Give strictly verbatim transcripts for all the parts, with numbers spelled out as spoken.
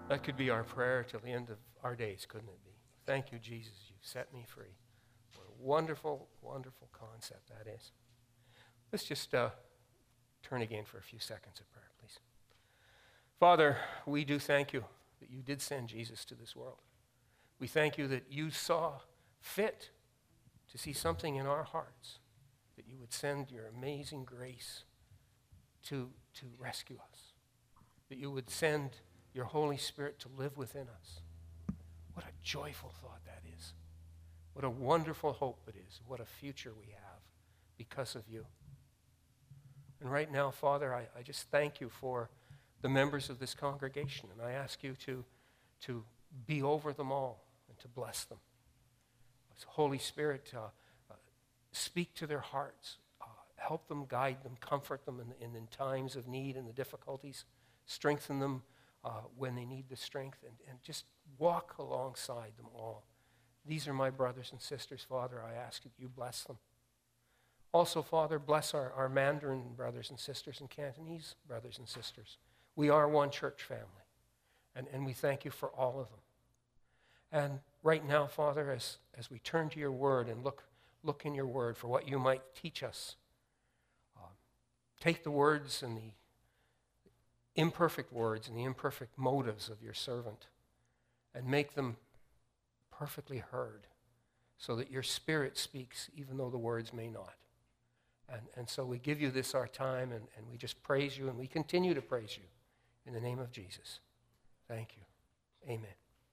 That could be our prayer till the end of our days, couldn't it be? Thank you, Jesus, you've set me free. What a wonderful, wonderful concept that is. Let's just uh, turn again for a few seconds of prayer, please. Father, we do thank you that you did send Jesus to this world. We thank you that you saw fit to see something in our hearts, that you would send your amazing grace to, to rescue us, that you would send your Holy Spirit to live within us. What a joyful thought that is. What a wonderful hope it is. What a future we have because of you. And right now, Father, I, I just thank you for the members of this congregation, and I ask you to, to be over them all and to bless them. Holy Spirit, uh, uh, speak to their hearts. Uh, help them, guide them, comfort them in, in, in times of need and the difficulties. Strengthen them uh, when they need the strength, and, and just walk alongside them all. These are my brothers and sisters, Father. I ask that you bless them. Also, Father, bless our, our Mandarin brothers and sisters and Cantonese brothers and sisters. We are one church family, and, and we thank you for all of them. And right now, Father, as, as we turn to your word and look, look in your word for what you might teach us, uh, take the words and the imperfect words and the imperfect motives of your servant and make them perfectly heard so that your Spirit speaks even though the words may not. And, and so we give you this our time, and, and we just praise you, and we continue to praise you in the name of Jesus. Thank you. Amen.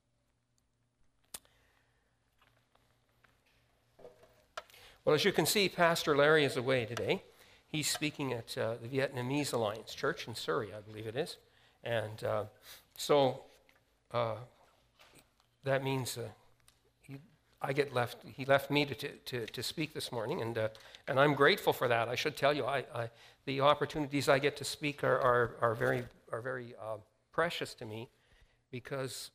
Well, as you can see, Pastor Larry is away today. He's speaking at uh, the Vietnamese Alliance Church in Surrey, I believe it is. And uh, so uh, that means uh, he, I get left, he left me to, to, to speak this morning, and, uh, and I'm grateful for that. I should tell you, I, I, the opportunities I get to speak are, are, are very, are very uh, precious to me, because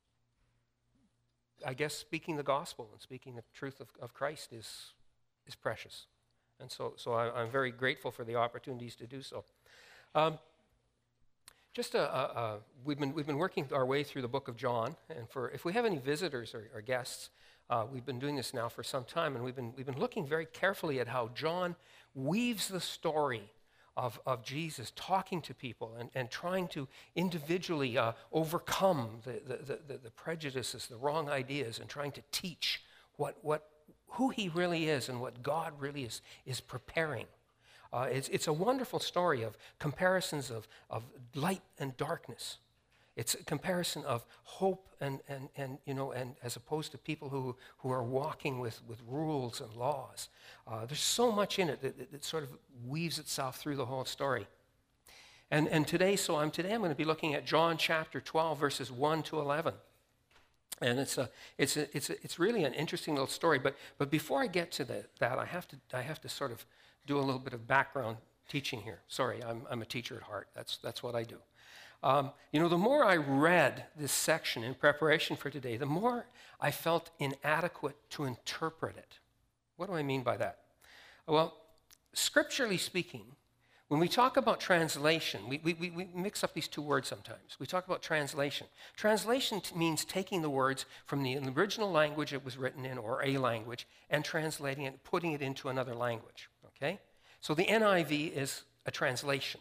I guess speaking the gospel and speaking the truth of, of Christ is is precious. And so, so I, I'm very grateful for the opportunities to do so. Um, just a, a, a, we've been we've been working our way through the book of John, and for if we have any visitors or, or guests, uh, we've been doing this now for some time, and we've been we've been looking very carefully at how John weaves the story of, of Jesus talking to people and, and trying to individually uh, overcome the, the, the, the prejudices, the wrong ideas, and trying to teach what what. who he really is and what God really is, is preparing. Uh, it's, it's a wonderful story of comparisons of, of light and darkness. It's a comparison of hope and, and, and you know, and as opposed to people who, who are walking with, with rules and laws. Uh, there's so much in it that, that, that sort of weaves itself through the whole story. And, and today, so I'm today I'm going to be looking at John chapter twelve, verses one to eleven. And it's a, it's a, it's a, it's really an interesting little story. But but before I get to the, that, I have to I have to sort of do a little bit of background teaching here. Sorry, I'm I'm a teacher at heart. That's that's what I do. Um, you know, the more I read this section in preparation for today, the more I felt inadequate to interpret it. What do I mean by that? Well, scripturally speaking, when we talk about translation, we, we, we mix up these two words sometimes. We talk about translation. Translation t- means taking the words from the original language it was written in, or a language, and translating it, putting it into another language, okay? So the N I V is a translation.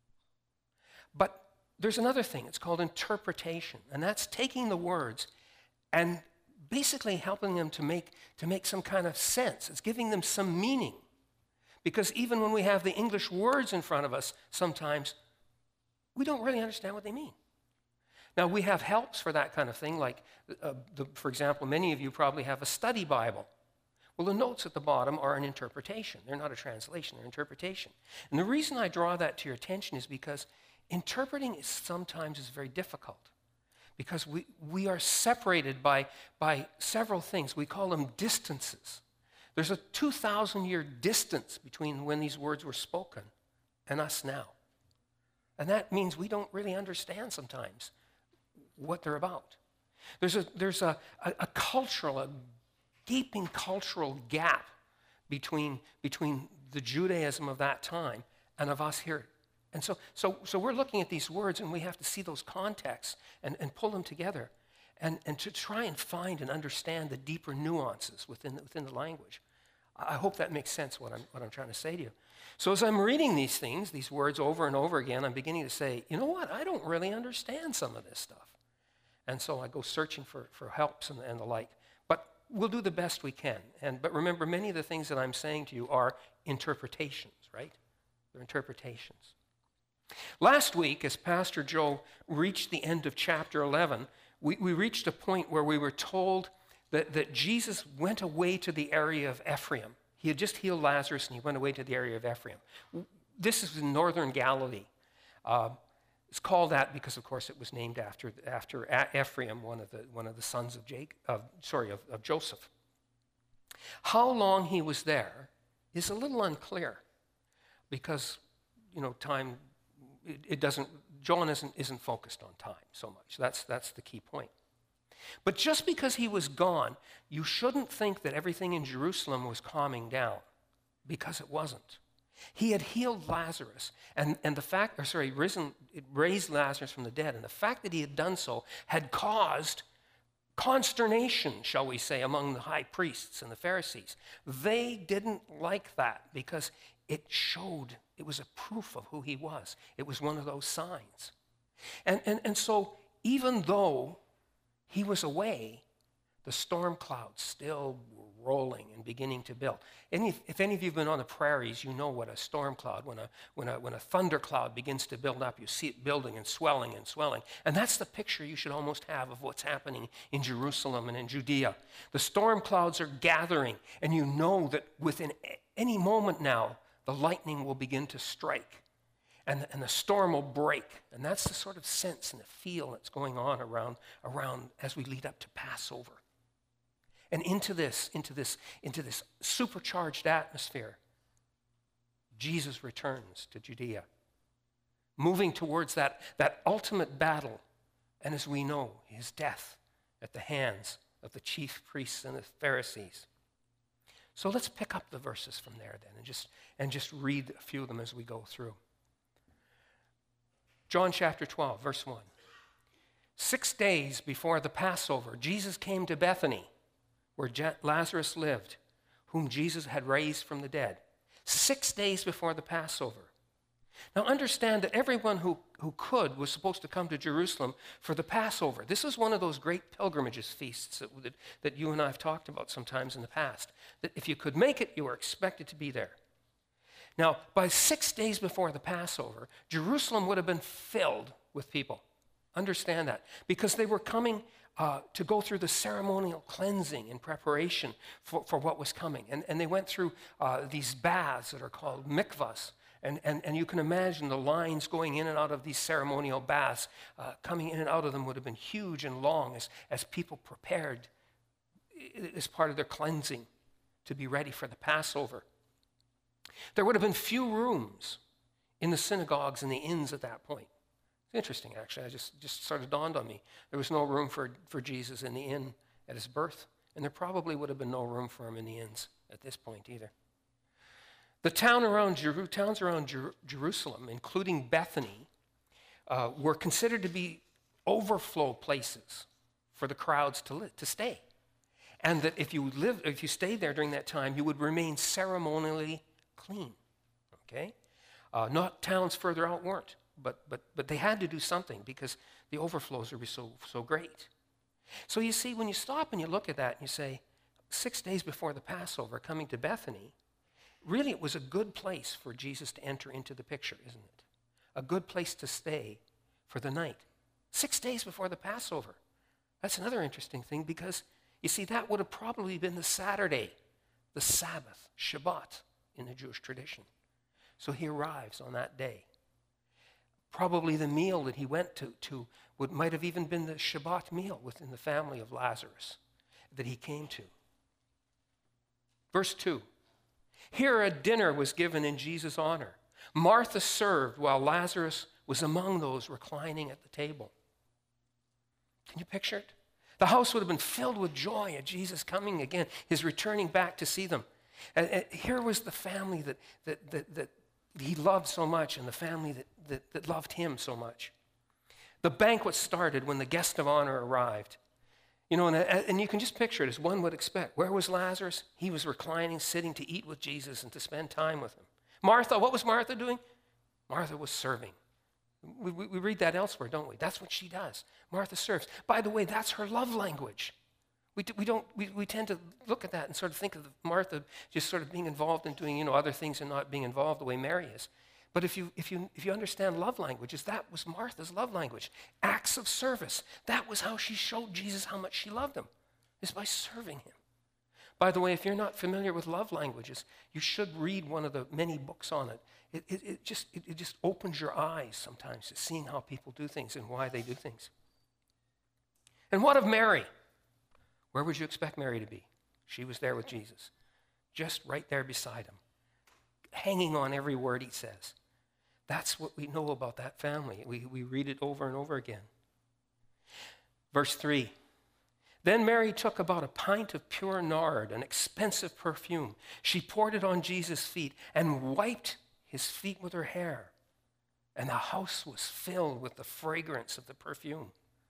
But there's another thing. It's called interpretation, and that's taking the words and basically helping them to make, to make some kind of sense. It's giving them some meaning. Because even when we have the English words in front of us, sometimes we don't really understand what they mean. Now, we have helps for that kind of thing, like, uh, the, for example, many of you probably have a study Bible. Well, the notes at the bottom are an interpretation. They're not a translation, they're interpretation. And the reason I draw that to your attention is because interpreting is sometimes is very difficult. Because we, we are separated by, by several things. We call them distances. There's a two thousand year distance between when these words were spoken and us now. And that means we don't really understand sometimes what they're about. There's a, there's a, a, a cultural, a gaping cultural gap between, between the Judaism of that time and of us here And so, so, so we're looking at these words, and we have to see those contexts and, and pull them together and, and to try and find and understand the deeper nuances within the, within the language. I hope that makes sense, what I'm, what I'm trying to say to you. So as I'm reading these things, these words over and over again, I'm beginning to say, you know what, I don't really understand some of this stuff. And so I go searching for, for helps and, and the like. But we'll do the best we can. And, but remember, many of the things that I'm saying to you are interpretations, right? They're interpretations. Last week, as Pastor Joe reached the end of chapter eleven, we, we reached a point where we were told that, that Jesus went away to the area of Ephraim. He had just healed Lazarus, and he went away to the area of Ephraim. This is in northern Galilee. Uh, it's called that because, of course, it was named after, after Ephraim, one of the, one of the sons of, Jake, of, sorry, of, of Joseph. How long he was there is a little unclear because, you know, time, it, it doesn't, John isn't, isn't focused on time so much. That's, that's the key point. But just because he was gone, you shouldn't think that everything in Jerusalem was calming down, because it wasn't. He had healed Lazarus, and, and the fact, or sorry, risen, it raised Lazarus from the dead, and the fact that he had done so had caused consternation, shall we say, among the high priests and the Pharisees. They didn't like that because it showed, it was a proof of who he was. It was one of those signs. And, and, and so even though he was away, the storm clouds still were rolling and beginning to build. Any, if any of you have been on the prairies, you know what a storm cloud, when a, when, a, when a thunder cloud begins to build up, you see it building and swelling and swelling. And that's the picture you should almost have of what's happening in Jerusalem and in Judea. The storm clouds are gathering, and you know that within any moment now, the lightning will begin to strike. And, and the storm will break. And that's the sort of sense and the feel that's going on around, around as we lead up to Passover. And into this, into this, into this supercharged atmosphere, Jesus returns to Judea, moving towards that, that ultimate battle. And as we know, his death at the hands of the chief priests and the Pharisees. So let's pick up the verses from there then and just, and just read a few of them as we go through. John chapter twelve, verse one. Six days before the Passover, Jesus came to Bethany, where Lazarus lived, whom Jesus had raised from the dead. Six days before the Passover. Now understand that everyone who, who could was supposed to come to Jerusalem for the Passover. This is one of those great pilgrimages feasts that, that, that you and I have talked about sometimes in the past. That if you could make it, you were expected to be there. Now, by six days before the Passover, Jerusalem would have been filled with people. Understand that. Because they were coming uh, to go through the ceremonial cleansing in preparation for, for what was coming. And, and they went through uh, these baths that are called mikvahs. And, and, and you can imagine the lines going in and out of these ceremonial baths. Uh, coming in and out of them would have been huge and long as, as people prepared as part of their cleansing to be ready for the Passover. There would have been few rooms in the synagogues and the inns at that point. It's interesting, actually. I just, just sort of dawned on me. There was no room for, for Jesus in the inn at his birth, and there probably would have been no room for him in the inns at this point either. The town around Jeru- towns around Jer- Jerusalem, including Bethany, uh, were considered to be overflow places for the crowds to, li- to stay. And that if you lived, if you stayed there during that time, you would remain ceremonially clean, okay? Uh, not towns further out weren't, but, but, but they had to do something because the overflows would be so, so great. So you see, when you stop and you look at that and you say, six days before the Passover, coming to Bethany, really it was a good place for Jesus to enter into the picture, isn't it? A good place to stay for the night. Six days before the Passover. That's another interesting thing because, you see, that would have probably been the Saturday, the Sabbath, Shabbat, in the Jewish tradition. So he arrives on that day. Probably the meal that he went to, to would, might have even been the Shabbat meal within the family of Lazarus that he came to. Verse two. Here a dinner was given in Jesus' honor. Martha served while Lazarus was among those reclining at the table. Can you picture it? The house would have been filled with joy at Jesus coming again, his returning back to see them. And, and here was the family that, that, that, that he loved so much and the family that, that, that loved him so much. The banquet started when the guest of honor arrived. You know, and, and you can just picture it as one would expect. Where was Lazarus? He was reclining, sitting to eat with Jesus and to spend time with him. Martha, what was Martha doing? Martha was serving. We, we, we read that elsewhere, don't we? That's what she does. Martha serves. By the way, that's her love language. We, do, we, don't, we, we tend to look at that and sort of think of Martha just sort of being involved in doing, you know, other things and not being involved the way Mary is. But if you, if you, if you understand love languages, that was Martha's love language. Acts of service. That was how she showed Jesus how much she loved him, is by serving him. By the way, if you're not familiar with love languages, you should read one of the many books on it. It, it, it, just, it, it just opens your eyes sometimes to seeing how people do things and why they do things. And what of Mary? Where would you expect Mary to be? She was there with Jesus, just right there beside him, hanging on every word he says. That's what we know about that family. We, we read it over and over again. Verse three, then Mary took about a pint of pure nard, an expensive perfume. She poured it on Jesus' feet and wiped his feet with her hair. And the house was filled with the fragrance of the perfume.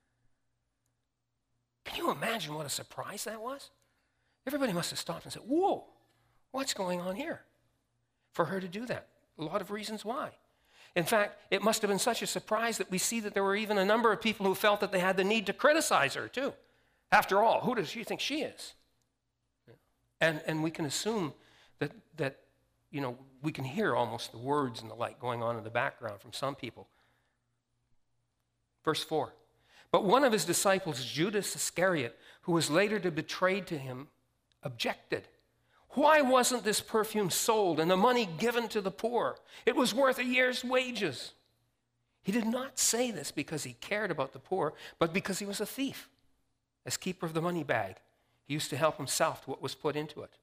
Can you imagine what a surprise that was? Everybody must have stopped and said, whoa, what's going on here? For her to do that. A lot of reasons why. In fact, it must have been such a surprise that we see that there were even a number of people who felt that they had the need to criticize her too. After all, who does she think she is? And, and we can assume that, that, you know, we can hear almost the words and the like going on in the background from some people. Verse four, but one of his disciples, Judas Iscariot, who was later to be betrayed to him, objected. Why wasn't this perfume sold and the money given to the poor? It was worth a year's wages. He did not say this because he cared about the poor, but because he was a thief. As keeper of the money bag, he used to help himself to what was put into it.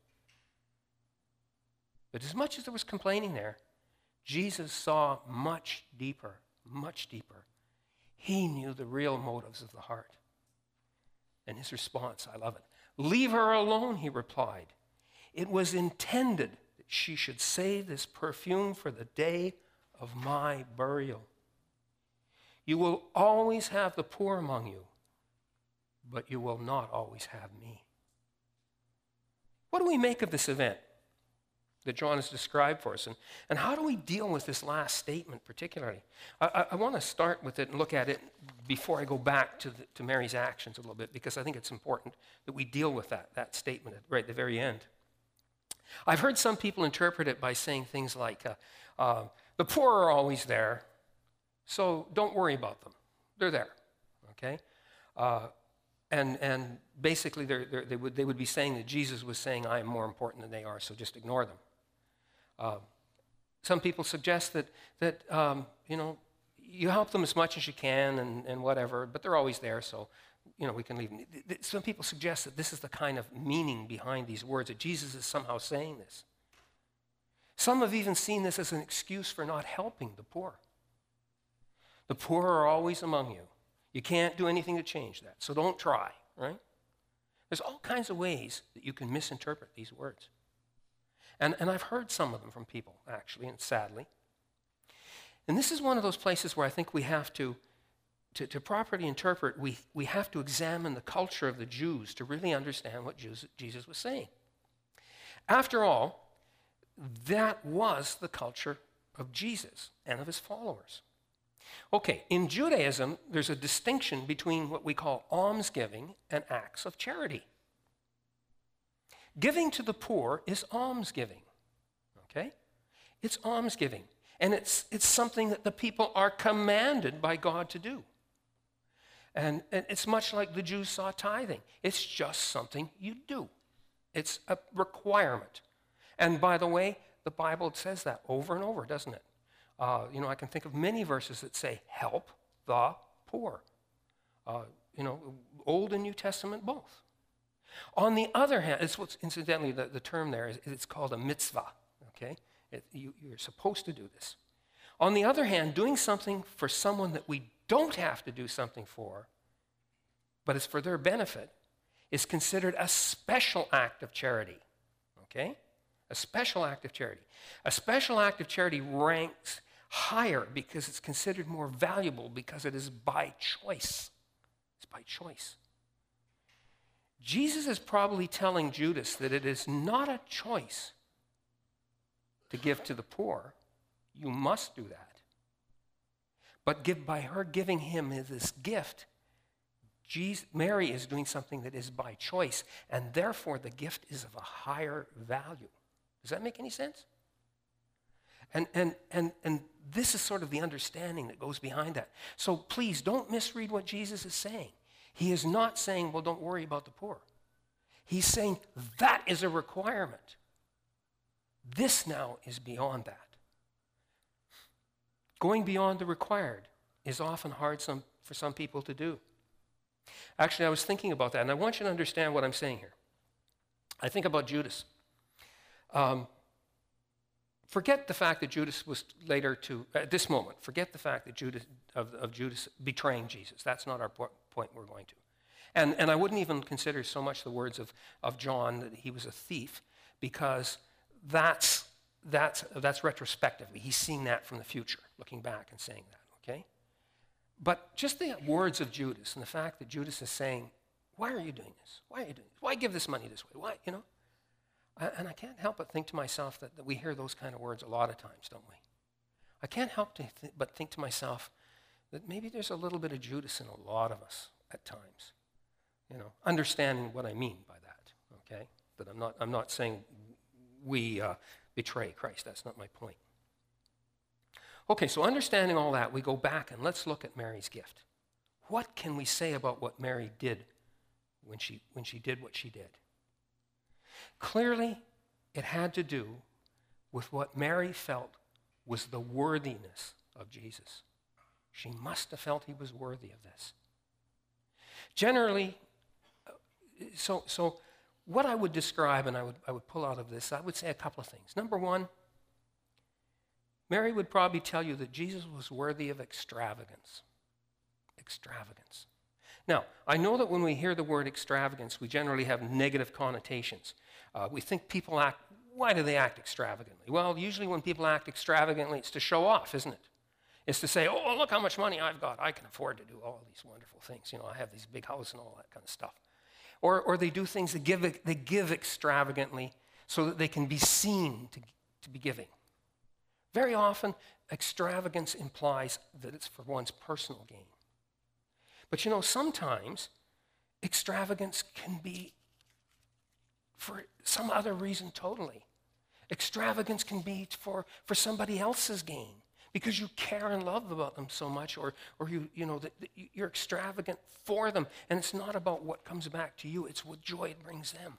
But as much as there was complaining there, Jesus saw much deeper, much deeper. He knew the real motives of the heart. And his response, I love it. Leave her alone, he replied. It was intended that she should save this perfume for the day of my burial. You will always have the poor among you, but you will not always have me. What do we make of this event that John has described for us? And, and how do we deal with this last statement particularly? I, I, I want to start with it and look at it before I go back to, the, to Mary's actions a little bit, because I think it's important that we deal with that, that statement right at the very end. I've heard some people interpret it by saying things like, uh, uh, the poor are always there, so don't worry about them. They're there, okay? Uh, and and basically they're, they're, they, would, they would be saying that Jesus was saying, I am more important than they are, so just ignore them. Uh, some people suggest that, that um, you know, you help them as much as you can and, and whatever, but they're always there, so you know, we can leave them. Some people suggest that this is the kind of meaning behind these words, that Jesus is somehow saying this. Some have even seen this as an excuse for not helping the poor. The poor are always among you. You can't do anything to change that, so don't try, right? There's all kinds of ways that you can misinterpret these words. And, and I've heard some of them from people, actually, and sadly. And this is one of those places where I think we have to To, to properly interpret, we, we have to examine the culture of the Jews to really understand what Jews, Jesus was saying. After all, that was the culture of Jesus and of his followers. Okay, in Judaism, there's a distinction between what we call almsgiving and acts of charity. Giving to the poor is almsgiving, okay? It's almsgiving, and it's, it's something that the people are commanded by God to do. And, and it's much like the Jews saw tithing. It's just something you do. It's a requirement. And by the way, the Bible says that over and over, doesn't it? Uh, you know, I can think of many verses that say, help the poor. Uh, you know, Old and New Testament both. On the other hand, it's what's, incidentally, the, the term there is it's called a mitzvah, okay? It, you, you're supposed to do this. On the other hand, doing something for someone that we don't have to do something for, but it's for their benefit, is considered a special act of charity, okay? A special act of charity. A special act of charity ranks higher because it's considered more valuable because it is by choice. It's by choice. Jesus is probably telling Judas that it is not a choice to give to the poor. You must do that. But give, by her giving him this gift, Jesus, Mary is doing something that is by choice, and therefore the gift is of a higher value. Does that make any sense? And, and, and, and this is sort of the understanding that goes behind that. So please don't misread what Jesus is saying. He is not saying, well, don't worry about the poor. He's saying that is a requirement. This now is beyond that. Going beyond the required is often hard some, for some people to do. Actually, I was thinking about that, and I want you to understand what I'm saying here. I think about Judas. Um, forget the fact that Judas was later to, at this moment, forget the fact that Judas, of, of Judas betraying Jesus. That's not our po- point we're going to. And, and I wouldn't even consider so much the words of, of John that he was a thief, because that's, that's, that's retrospectively. He's seeing that from the future, looking back and saying that, okay? But just the words of Judas and the fact that Judas is saying, why are you doing this? Why are you doing this? Why give this money this way? Why, you know? I, and I can't help but think to myself that, that we hear those kind of words a lot of times, don't we? I can't help to th- but think to myself that maybe there's a little bit of Judas in a lot of us at times. You know, understanding what I mean by that, okay? That I'm not, I'm not saying we uh, betray Christ. That's not my point. Okay, so understanding all that, we go back and let's look at Mary's gift. What can we say about what Mary did when she, when she did what she did? Clearly, it had to do with what Mary felt was the worthiness of Jesus. She must have felt he was worthy of this. Generally, so, so what I would describe, and I would, I would pull out of this, I would say a couple of things. Number one, Mary would probably tell you that Jesus was worthy of extravagance. Extravagance. Now, I know that when we hear the word extravagance, we generally have negative connotations. Uh, we think people act, why do they act extravagantly? Well, usually when people act extravagantly, it's to show off, isn't it? It's to say, oh, look how much money I've got. I can afford to do all these wonderful things. You know, I have this big house and all that kind of stuff. Or, or they do things that give, they give extravagantly so that they can be seen to, to be giving. Very often, extravagance implies that it's for one's personal gain. But you know, sometimes extravagance can be for some other reason totally. Extravagance can be for, for somebody else's gain because you care and love about them so much, or, or you, you know, that, that you're extravagant for them, and it's not about what comes back to you, it's what joy it brings them.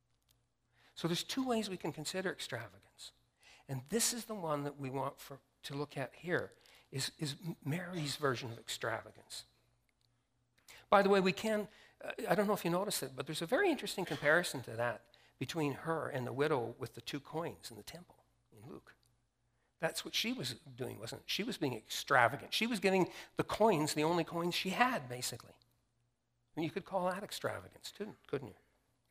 So there's two ways we can consider extravagance. And this is the one that we want for, to look at here, is, is Mary's version of extravagance. By the way, we can, uh, I don't know if you noticed it, but there's a very interesting comparison to that between her and the widow with the two coins in the temple in Luke. That's what she was doing, wasn't it? She was being extravagant. She was giving the coins, the only coins she had, basically. And you could call that extravagance, too, couldn't you?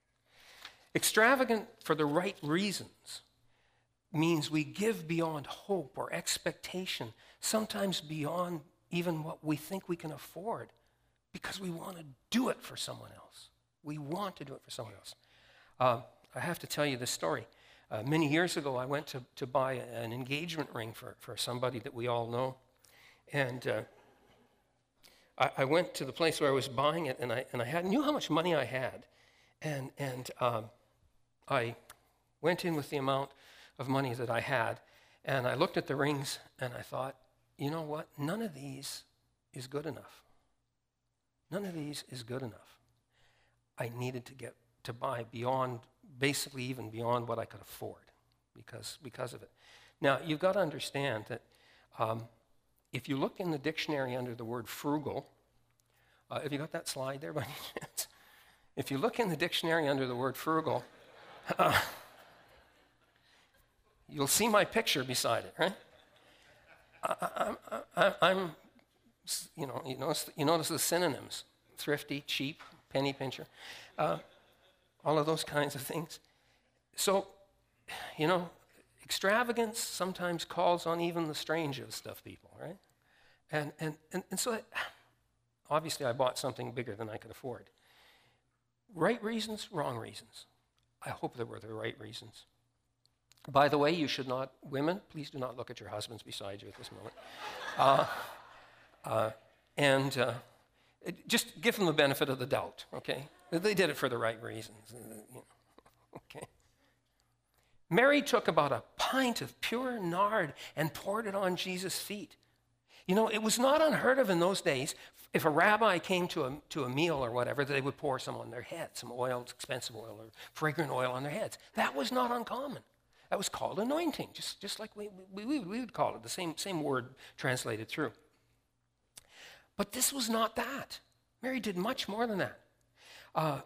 Extravagant for the right reasons means we give beyond hope or expectation, sometimes beyond even what we think we can afford, because we want to do it for someone else. We want to do it for someone else. Uh, I have to tell you this story. Uh, many years ago, I went to, to buy an engagement ring for, for somebody that we all know. And uh, I, I went to the place where I was buying it, and I, and I had, knew how much money I had. And, and um, I went in with the amount of money that I had, and I looked at the rings, and I thought, you know what? None of these is good enough. None of these is good enough. I needed to get to buy beyond, basically even beyond what I could afford because, because of it. Now, you've got to understand that um, if you look in the dictionary under the word frugal, uh, have you got that slide there by any chance? If you look in the dictionary under the word frugal, uh, you'll see my picture beside it, right? I, I, I, I'm, you know, you notice, you notice the synonyms: thrifty, cheap, penny pincher, uh, all of those kinds of things. So, you know, extravagance sometimes calls on even the strangest of people, right? And, and, and, and so, it, obviously, I bought something bigger than I could afford. Right reasons, wrong reasons. I hope they were the right reasons. By the way, you should not, women, please do not look at your husbands beside you at this moment. Uh, uh, and uh, it, just give them the benefit of the doubt, okay? They did it for the right reasons. You know. Okay. Mary took about a pint of pure nard and poured it on Jesus' feet. You know, it was not unheard of in those days, if a rabbi came to a, to a meal or whatever, that they would pour some on their head, some oil, expensive oil or fragrant oil on their heads. That was not uncommon. That was called anointing, just, just like we, we, we, we would call it, the same, same word translated through. But this was not that. Mary did much more than that. Uh,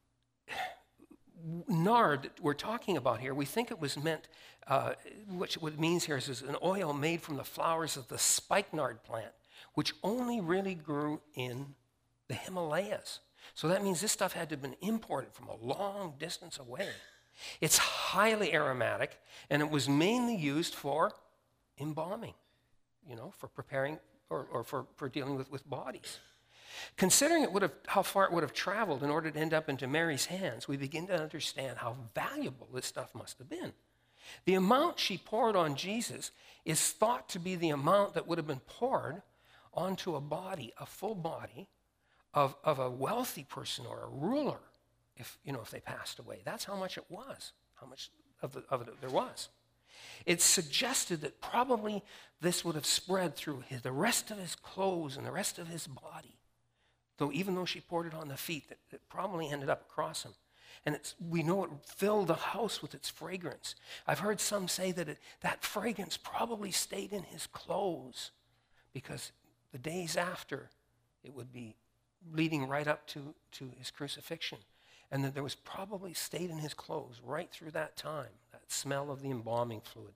nard that we're talking about here, we think it was meant, uh, which what it means here is, is an oil made from the flowers of the spikenard plant, which only really grew in the Himalayas. So that means this stuff had to have been imported from a long distance away. It's highly aromatic, and it was mainly used for embalming, you know, for preparing or, or for, for dealing with, with bodies. Considering it would have, how far it would have traveled in order to end up into Mary's hands, we begin to understand how valuable this stuff must have been. The amount she poured on Jesus is thought to be the amount that would have been poured onto a body, a full body, of, of a wealthy person or a ruler, if, you know, if they passed away. That's how much it was, how much of, the, of it there was. It's suggested that probably this would have spread through his, the rest of his clothes and the rest of his body. Though even though she poured it on the feet, it, it probably ended up across him. And it's, we know it filled the house with its fragrance. I've heard some say that it, that fragrance probably stayed in his clothes because the days after it would be leading right up to, to his crucifixion. And that there was probably stayed in his clothes right through that time, that smell of the embalming fluid.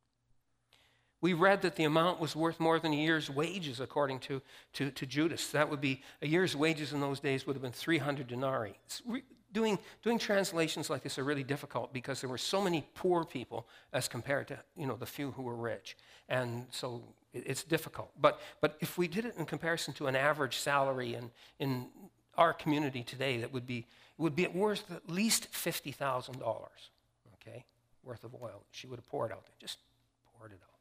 We read that the amount was worth more than a year's wages, according to, to, to Judas. That would be, a year's wages in those days would have been three hundred denarii. Re, doing, doing translations like this are really difficult because there were so many poor people as compared to, you know, the few who were rich. And so it, it's difficult. But, but if we did it in comparison to an average salary in, in our community today, that would be, it would be worth at least fifty thousand dollars, okay, worth of oil. She would have poured out there, just poured it out.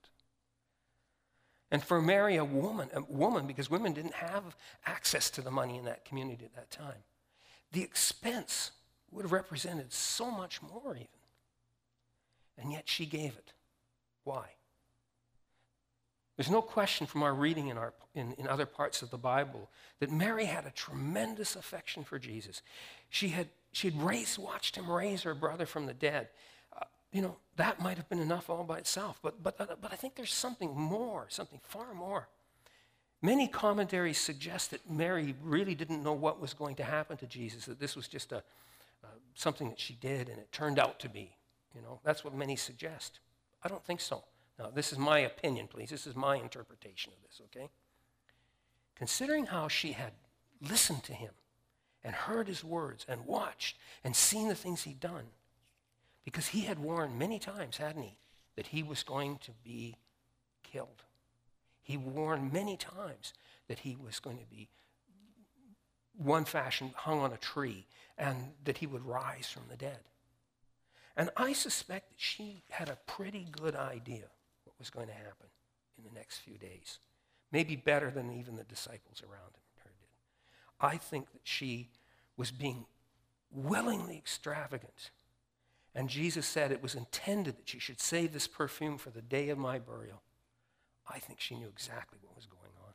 And for Mary, a woman, a woman, because women didn't have access to the money in that community at that time, the expense would have represented so much more even. And yet she gave it. Why? There's no question from our reading in, our, in, in other parts of the Bible that Mary had a tremendous affection for Jesus. She had, she had raised, watched him raise her brother from the dead. You know, that might have been enough all by itself, but, but, but I think there's something more, something far more. Many commentaries suggest that Mary really didn't know what was going to happen to Jesus, that this was just a, uh, something that she did and it turned out to be. You know, that's what many suggest. I don't think so. Now, this is my opinion, please. This is my interpretation of this, okay? Considering how she had listened to him and heard his words and watched and seen the things he'd done, because he had warned many times, hadn't he, that he was going to be killed. He warned many times that he was going to be, one fashion, hung on a tree, and that he would rise from the dead. And I suspect that she had a pretty good idea what was going to happen in the next few days. Maybe better than even the disciples around her did. I think that she was being willingly extravagant. And Jesus said it was intended that she should save this perfume for the day of my burial. I think she knew exactly what was going on.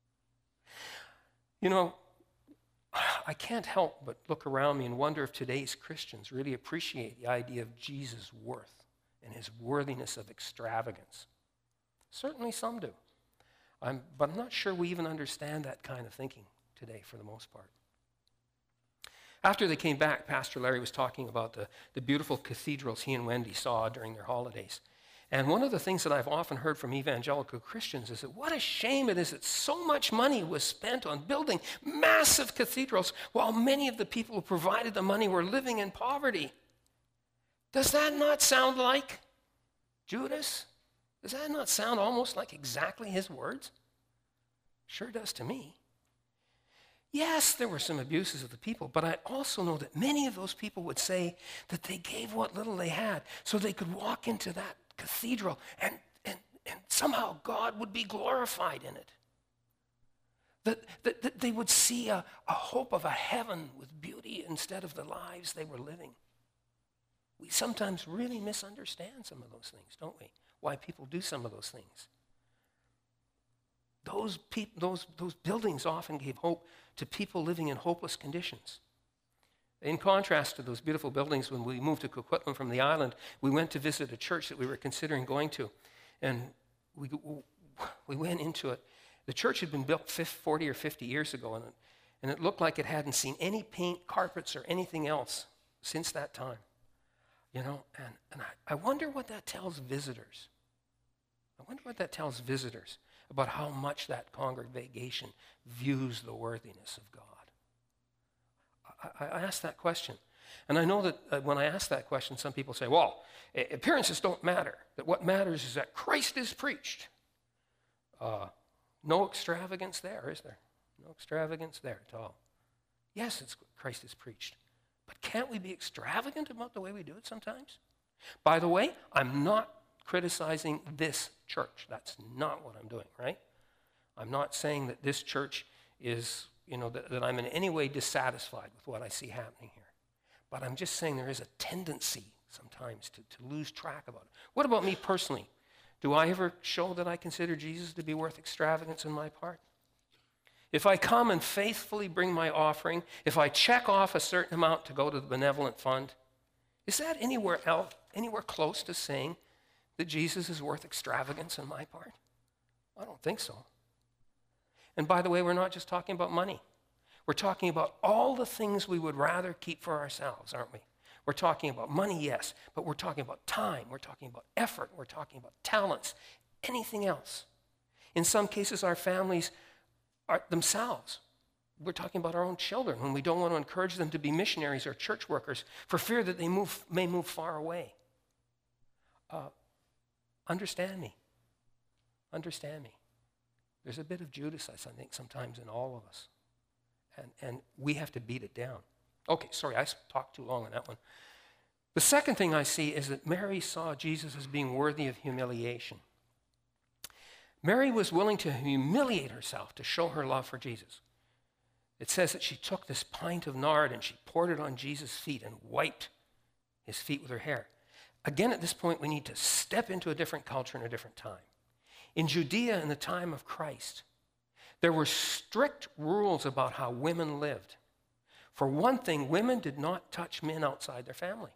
You know, I can't help but look around me and wonder if today's Christians really appreciate the idea of Jesus' worth and his worthiness of extravagance. Certainly some do. I'm, but I'm not sure we even understand that kind of thinking today for the most part. After they came back, Pastor Larry was talking about the, the beautiful cathedrals he and Wendy saw during their holidays. And one of the things that I've often heard from evangelical Christians is that what a shame it is that so much money was spent on building massive cathedrals while many of the people who provided the money were living in poverty. Does that not sound like Judas? Does that not sound almost like exactly his words? Sure does to me. Yes, there were some abuses of the people, but I also know that many of those people would say that they gave what little they had so they could walk into that cathedral and, and, and somehow God would be glorified in it. That, that, that they would see a, a hope of a heaven with beauty instead of the lives they were living. We sometimes really misunderstand some of those things, don't we? Why people do some of those things. Those, peop- those, those buildings often gave hope to people living in hopeless conditions. In contrast to those beautiful buildings, when we moved to Coquitlam from the island, we went to visit a church that we were considering going to. And we, we went into it. The church had been built forty or fifty years ago, and it, and it looked like it hadn't seen any paint, carpets, or anything else since that time. You know, and, and I, I wonder what that tells visitors. I wonder what that tells visitors about how much that congregation views the worthiness of God. I, I ask that question. And I know that uh, when I ask that question, some people say, well, appearances don't matter. That what matters is that Christ is preached. Uh, no extravagance there, is there? No extravagance there at all. Yes, it's Christ is preached. But can't we be extravagant about the way we do it sometimes? By the way, I'm not criticizing this church. That's not what I'm doing, right? I'm not saying that this church is, you know, that, that I'm in any way dissatisfied with what I see happening here. But I'm just saying there is a tendency sometimes to, to lose track about it. What about me personally? Do I ever show that I consider Jesus to be worth extravagance on my part? If I come and faithfully bring my offering, if I check off a certain amount to go to the benevolent fund, is that anywhere else, anywhere close to saying that Jesus is worth extravagance on my part? I don't think so. And by the way, we're not just talking about money. We're talking about all the things we would rather keep for ourselves, aren't we? We're talking about money, yes, but we're talking about time. We're talking about effort. We're talking about talents, anything else. In some cases, our families are themselves. We're talking about our own children when we don't want to encourage them to be missionaries or church workers for fear that they move, may move far away. Uh, understand me. Understand me. There's a bit of Judas, I think, sometimes in all of us. And, and we have to beat it down. Okay, sorry, I talked too long on that one. The second thing I see is that Mary saw Jesus as being worthy of humiliation. Mary was willing to humiliate herself to show her love for Jesus. It says that she took this pint of nard and she poured it on Jesus' feet and wiped his feet with her hair. Again, at this point, we need to step into a different culture and a different time. In Judea in the time of Christ, there were strict rules about how women lived. For one thing, women did not touch men outside their family.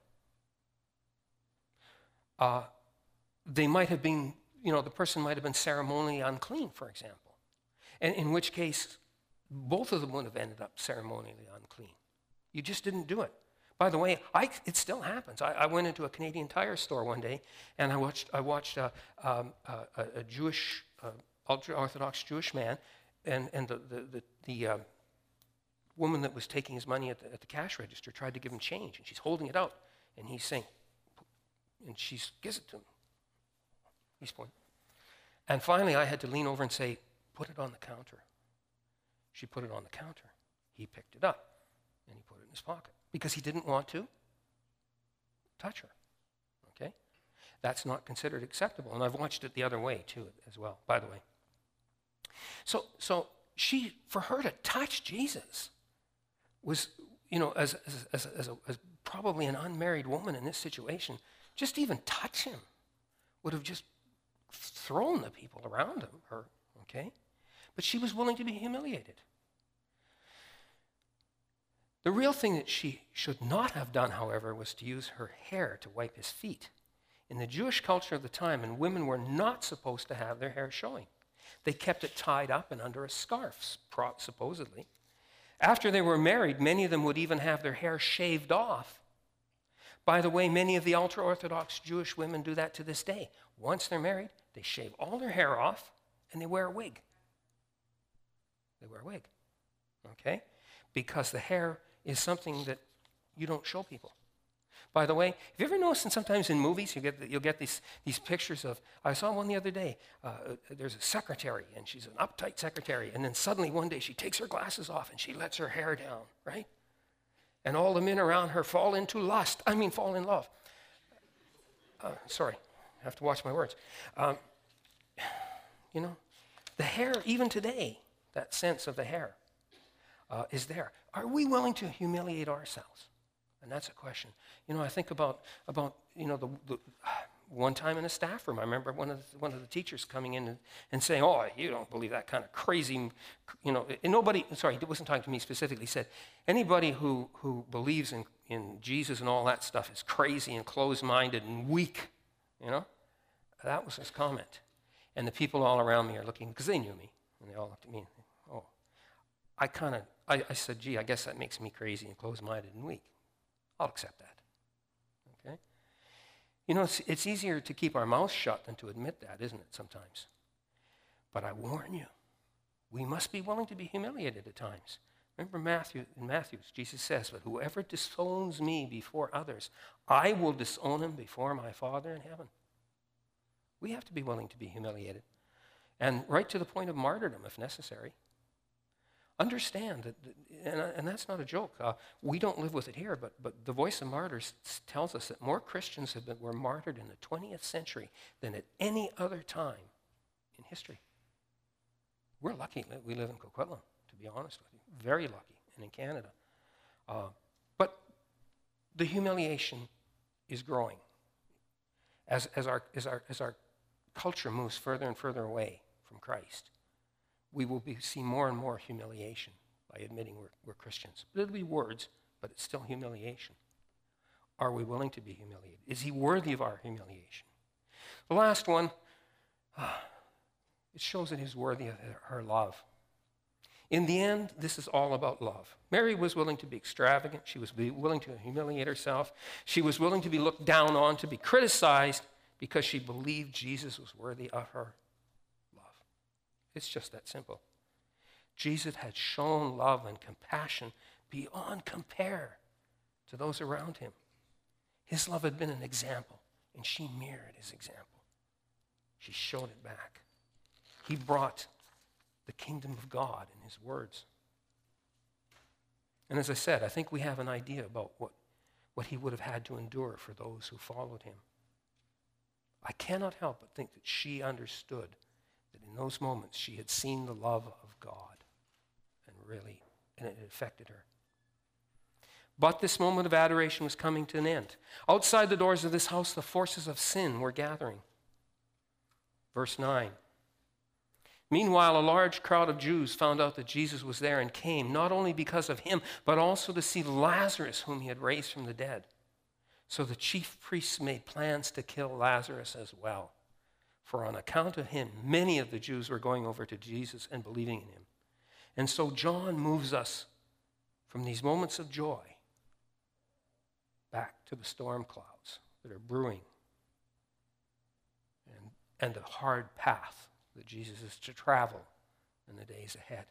Uh, they might have been, you know, the person might have been ceremonially unclean, for example, and in which case, both of them would have ended up ceremonially unclean. You just didn't do it. By the way, I, it still happens. I, I went into a Canadian Tire store one day, and I watched, I watched a, um, a, a Jewish, uh, ultra-Orthodox Jewish man, and, and the, the, the, the uh, woman that was taking his money at the, at the cash register tried to give him change, and she's holding it out, and he's saying, and she gives it to him. He's pointing. And finally, I had to lean over and say, put it on the counter. She put it on the counter. He picked it up, and he put it in his pocket because he didn't want to touch her, okay? That's not considered acceptable, and I've watched it the other way, too, as well, by the way. So, so she, for her to touch Jesus was, you know, as, as, as, as, a, as probably an unmarried woman in this situation, just even touch him would have just thrown the people around him, her, okay? But she was willing to be humiliated. The real thing that she should not have done, however, was to use her hair to wipe his feet. In the Jewish culture of the time, and women were not supposed to have their hair showing. They kept it tied up and under a scarf, supposedly. After they were married, many of them would even have their hair shaved off. By the way, many of the ultra-Orthodox Jewish women do that to this day. Once they're married, they shave all their hair off and they wear a wig. They wear a wig, okay? Because the hair is something that you don't show people. By the way, have you ever noticed, and sometimes in movies you get you'll get these these pictures of, I saw one the other day, uh, there's a secretary, and she's an uptight secretary, and then suddenly one day she takes her glasses off and she lets her hair down, right? And all the men around her fall into lust, I mean fall in love. Uh, sorry, I have to watch my words. Um, you know, the hair, even today, that sense of the hair uh, is there. Are we willing to humiliate ourselves? And that's a question. You know, I think about, about you know, the, the one time in a staff room, I remember one of the, one of the teachers coming in and, and saying, oh, you don't believe that kind of crazy, you know, and nobody, sorry, he wasn't talking to me specifically, he said, anybody who, who believes in, in Jesus and all that stuff is crazy and closed-minded and weak, you know? That was his comment. And the people all around me are looking, because they knew me, and they all looked at me and, oh, I kind of, I, I said, gee, I guess that makes me crazy and closed-minded and weak. I'll accept that, okay? You know, it's, it's easier to keep our mouths shut than to admit that, isn't it, sometimes? But I warn you, we must be willing to be humiliated at times. Remember Matthew, in Matthew, Jesus says, but whoever disowns me before others, I will disown him before my Father in heaven. We have to be willing to be humiliated, and right to the point of martyrdom if necessary. Understand that, and, and that's not a joke. Uh, we don't live with it here, but, but the Voice of Martyrs tells us that more Christians have been, were martyred in the twentieth century than at any other time in history. We're lucky that we live in Coquitlam, to be honest with you. Very lucky, and in Canada. Uh, but the humiliation is growing as, as, our, as, our, as our culture moves further and further away from Christ. We will be, see more and more humiliation by admitting we're, we're Christians. But it'll be words, but it's still humiliation. Are we willing to be humiliated? Is he worthy of our humiliation? The last one, uh, it shows that he's worthy of her love. In the end, this is all about love. Mary was willing to be extravagant. She was willing to humiliate herself. She was willing to be looked down on, to be criticized, because she believed Jesus was worthy of her. It's just that simple. Jesus had shown love and compassion beyond compare to those around him. His love had been an example, and she mirrored his example. She showed it back. He brought the kingdom of God in his words. And as I said, I think we have an idea about what, what he would have had to endure for those who followed him. I cannot help but think that she understood that in those moments she had seen the love of God, and really, and it affected her. But this moment of adoration was coming to an end. Outside the doors of this house, the forces of sin were gathering. Verse nine. Meanwhile, a large crowd of Jews found out that Jesus was there and came, not only because of him, but also to see Lazarus, whom he had raised from the dead. So the chief priests made plans to kill Lazarus as well. For on account of him, many of the Jews were going over to Jesus and believing in him. And so John moves us from these moments of joy back to the storm clouds that are brewing and, and the hard path that Jesus is to travel in the days ahead.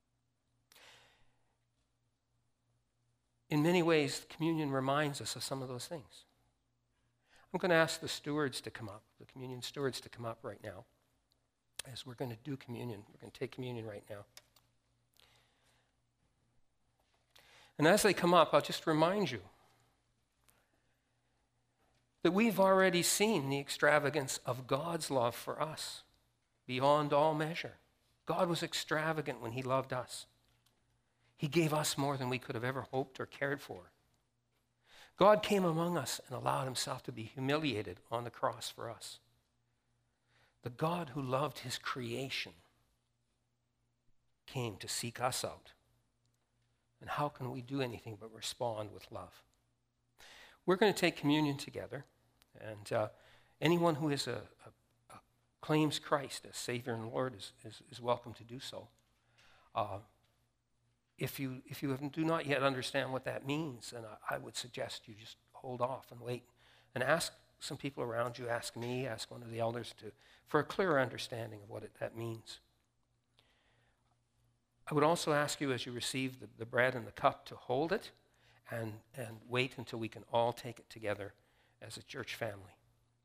In many ways, communion reminds us of some of those things. I'm going to ask the stewards to come up, the communion stewards to come up right now, as we're going to do communion. We're going to take communion right now. And as they come up, I'll just remind you that we've already seen the extravagance of God's love for us beyond all measure. God was extravagant when he loved us. He gave us more than we could have ever hoped or cared for. God came among us and allowed himself to be humiliated on the cross for us. The God who loved his creation came to seek us out. And how can we do anything but respond with love? We're going to take communion together, and uh, anyone who is a, a, a claims Christ as Savior and Lord is, is, is welcome to do so. Uh, If you, if you do not yet understand what that means, then I, I would suggest you just hold off and wait and ask some people around you, ask me, ask one of the elders to, for a clearer understanding of what it, that means. I would also ask you as you receive the, the bread and the cup to hold it and, and wait until we can all take it together as a church family.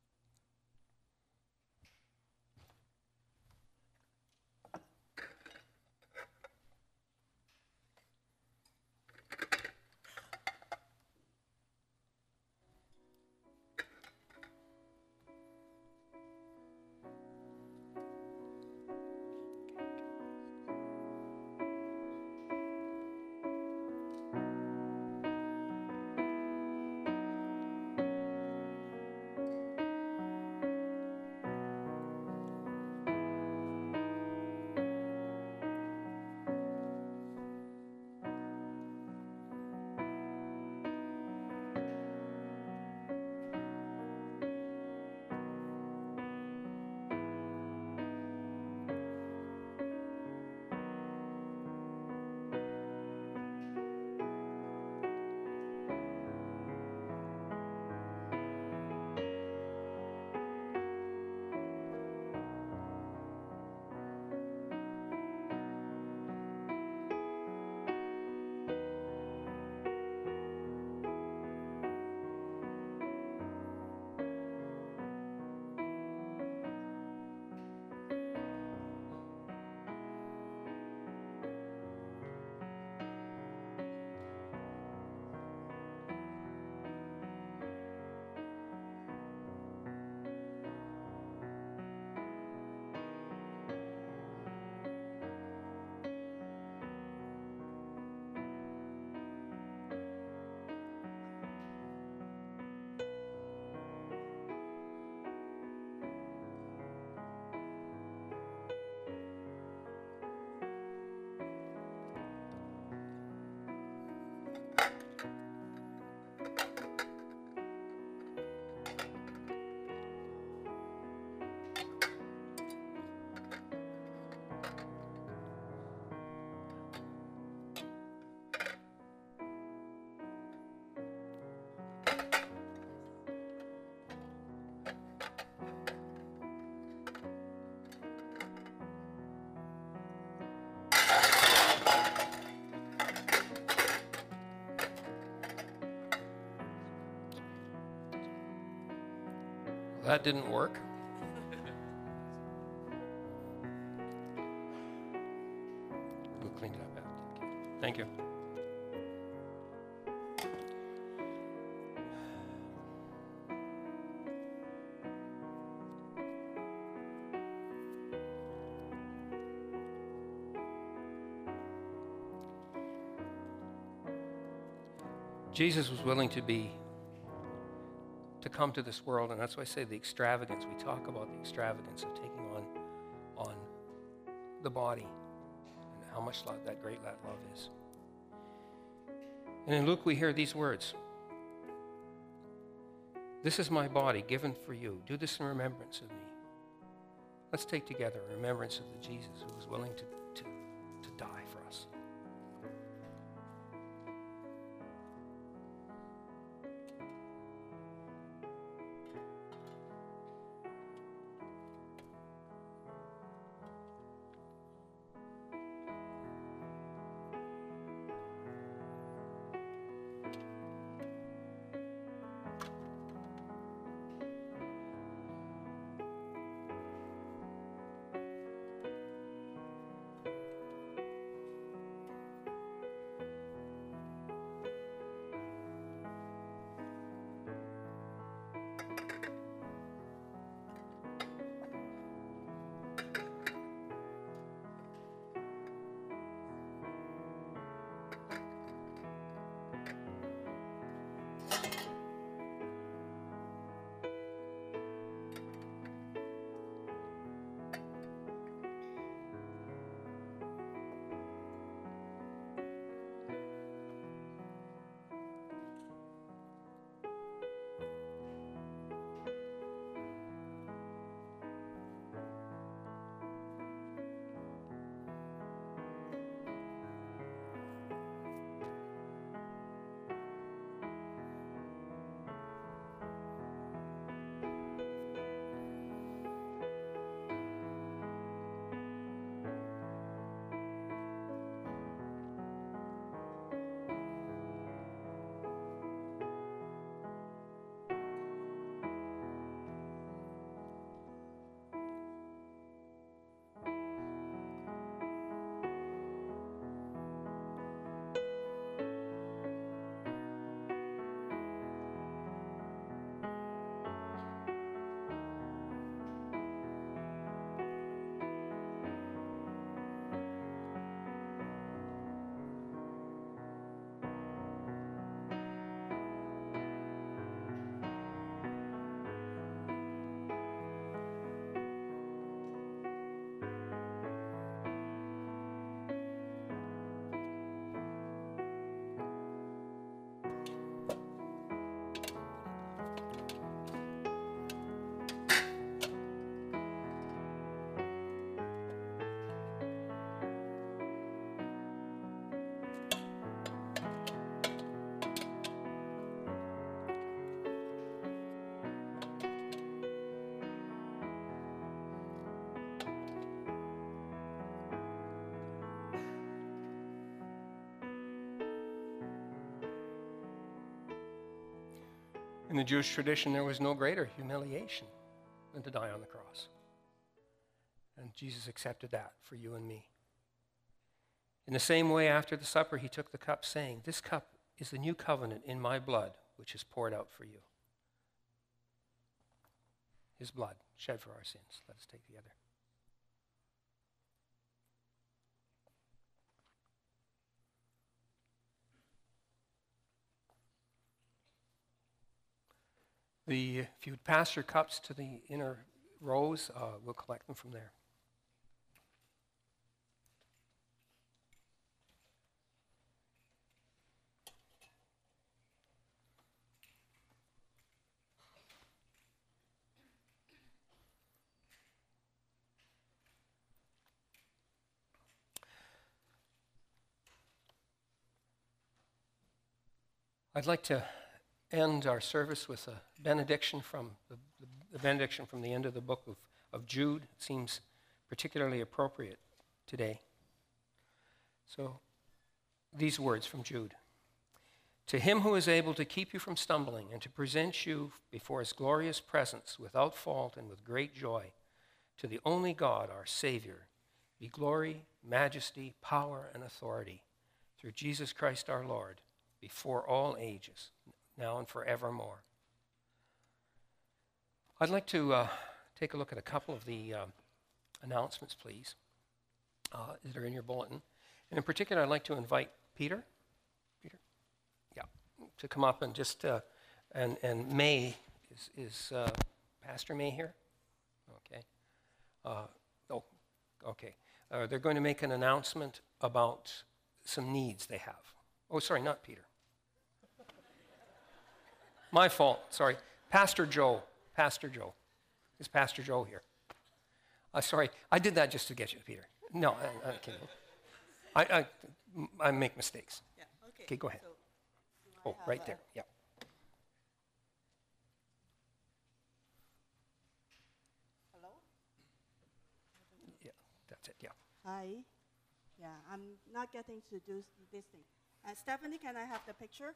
That didn't work. We'll clean it up after. Thank you. Jesus was willing to be to come to this world, and that's why I say the extravagance. We talk about the extravagance of taking on on the body and how much love, that great that love is. And in Luke we hear these words. This is my body given for you. Do this in remembrance of me. Let's take together a remembrance of the Jesus who was willing to, to, to die for us. In the Jewish tradition, there was no greater humiliation than to die on the cross. And Jesus accepted that for you and me. In the same way, after the supper, he took the cup, saying, "This cup is the new covenant in my blood, which is poured out for you." His blood shed for our sins. Let us take the other. The, if you would pass your cups to the inner rows, uh, we'll collect them from there. I'd like to end our service with a benediction from the, the, the benediction from the end of the book of, of Jude. It seems particularly appropriate today. So, these words from Jude. To him who is able to keep you from stumbling and to present you before his glorious presence without fault and with great joy, to the only God, our Savior, be glory, majesty, power, and authority through Jesus Christ our Lord, before all ages, now and forevermore. I'd like to uh, take a look at a couple of the um, announcements, please, uh, that are in your bulletin. And in particular, I'd like to invite Peter, Peter, yeah, to come up and just, uh, and, and May, is, is uh, Pastor May here? Okay. Uh, oh, okay. Uh, they're going to make an announcement about some needs they have. Oh, sorry, not Peter. My fault, sorry. Pastor Joe. Pastor Joe. Is Pastor Joe here? Uh, sorry, I did that just to get you, Peter. No, I, I'm kidding. I, I, I make mistakes. Yeah, okay. Okay, go ahead. So, oh, right there, yeah. Hello? Yeah, that's it, yeah. Hi. Yeah, I'm not getting to do this thing. Uh, Stephanie, can I have the picture?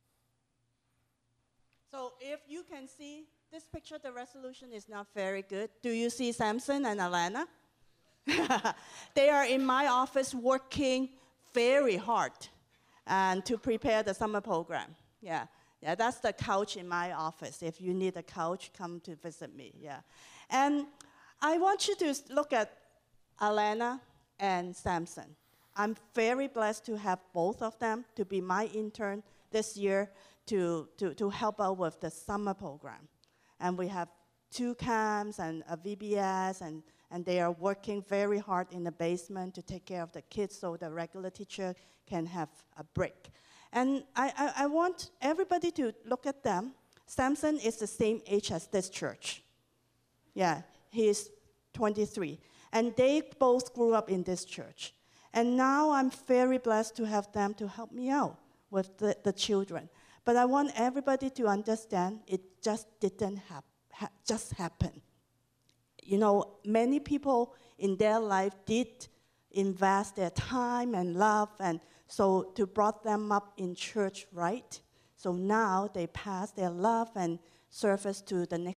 So if you can see this picture, the resolution is not very good. Do you see Samson and Alana? They are in my office working very hard and to prepare the summer program. Yeah, yeah, that's the couch in my office. If you need a couch, come to visit me. Yeah, and I want you to look at Alana and Samson. I'm very blessed to have both of them to be my intern this year to, to, to help out with the summer program. And we have two camps and a V B S, and, and they are working very hard in the basement to take care of the kids so the regular teacher can have a break. And I, I, I want everybody to look at them. Samson is the same age as this church. Yeah, he is twenty-three. And they both grew up in this church. And now I'm very blessed to have them to help me out with the, the children. But I want everybody to understand it just didn't hap ha just happen. You know, many people in their life did invest their time and love, and so to brought them up in church, right? So now they pass their love and service to the next